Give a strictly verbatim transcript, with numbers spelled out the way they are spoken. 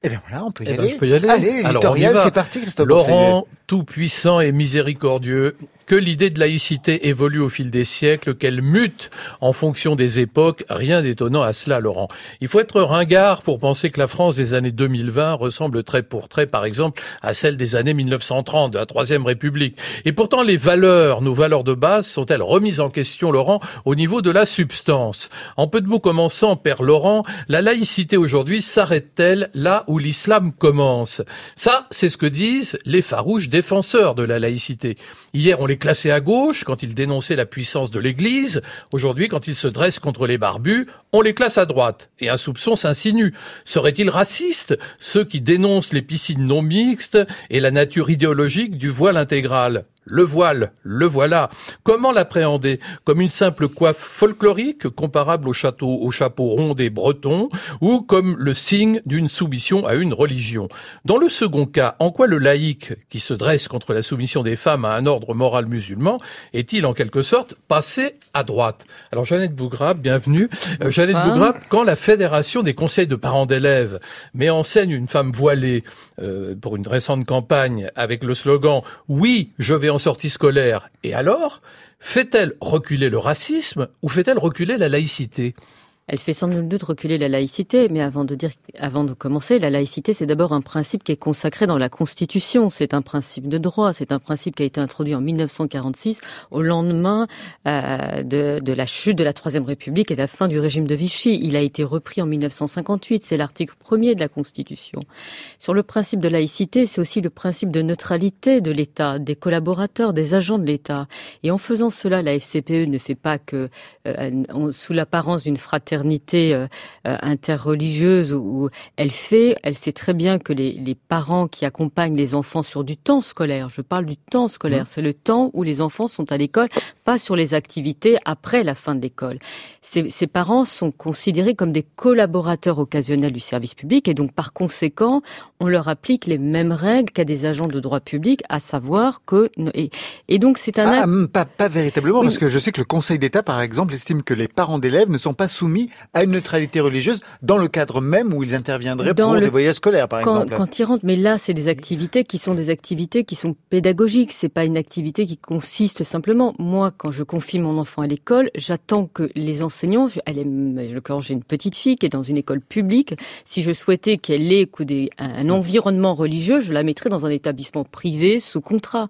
Eh bien voilà, on peut y eh aller. Ben, je peux y aller. Allez, l'éditorial, c'est parti, Christophe Bourseiller. Laurent, tout-puissant et miséricordieux, que l'idée de laïcité évolue au fil des siècles, qu'elle mute en fonction des époques, rien d'étonnant à cela, Laurent. Il faut être ringard pour penser que la France des années deux mille vingt ressemble trait pour trait, par exemple, à celle des années mille neuf cent trente, de la Troisième République. Et pourtant, les valeurs, nos valeurs de base, sont-elles remises en question, Laurent, au niveau de la substance? En peu de mots commençant, Père Laurent, la laïcité aujourd'hui s'arrête-t-elle là où l'islam commence? Ça, c'est ce que disent les farouches défenseurs de la laïcité. Hier, on les classait à gauche quand ils dénonçaient la puissance de l'Église. Aujourd'hui, quand ils se dressent contre les barbus, on les classe à droite. Et un soupçon s'insinue. Seraient-ils racistes, ceux qui dénoncent les piscines non mixtes et la nature idéologique du voile intégral? Le voile, le voilà. Comment l'appréhender? Comme une simple coiffe folklorique, comparable au château, au chapeau rond des Bretons, ou comme le signe d'une soumission à une religion? Dans le second cas, en quoi le laïc, qui se dresse contre la soumission des femmes à un ordre moral musulman, est-il en quelque sorte passé à droite? Alors Jeannette Bougrab, bienvenue. Euh, Jeannette Bougrab, quand la Fédération des conseils de parents d'élèves met en scène une femme voilée euh, pour une récente campagne avec le slogan « Oui, je vais en sortie scolaire », et alors, fait-elle reculer le racisme ou fait-elle reculer la laïcité ? Elle fait sans nul doute reculer la laïcité, mais avant de dire, avant de commencer, la laïcité, c'est d'abord un principe qui est consacré dans la Constitution. C'est un principe de droit. C'est un principe qui a été introduit en mille neuf cent quarante-six, au lendemain euh, de, de la chute de la Troisième République et de la fin du régime de Vichy. Il a été repris en mille neuf cent cinquante-huit. C'est l'article premier de la Constitution. Sur le principe de laïcité, c'est aussi le principe de neutralité de l'État, des collaborateurs, des agents de l'État. Et en faisant cela, la F C P E ne fait pas que, euh, sous l'apparence d'une fraternité Euh, interreligieuse où elle fait, elle sait très bien que les, les parents qui accompagnent les enfants sur du temps scolaire, je parle du temps scolaire, mmh. c'est le temps où les enfants sont à l'école, pas sur les activités après la fin de l'école. Ces, ces parents sont considérés comme des collaborateurs occasionnels du service public et donc par conséquent, on leur applique les mêmes règles qu'à des agents de droit public, à savoir que... Et, et donc c'est un... Ah, acte... pas, pas véritablement, oui. Parce que je sais que le Conseil d'État, par exemple, estime que les parents d'élèves ne sont pas soumis à une neutralité religieuse dans le cadre même où ils interviendraient dans pour le... des voyages scolaires, par quand, exemple. Quand ils rentrent, mais là, c'est des activités qui sont des activités qui sont pédagogiques. C'est pas une activité qui consiste simplement. Moi, quand je confie mon enfant à l'école, j'attends que les enseignants, elle est, quand j'ai une petite fille qui est dans une école publique, si je souhaitais qu'elle ait un environnement religieux, je la mettrais dans un établissement privé sous contrat.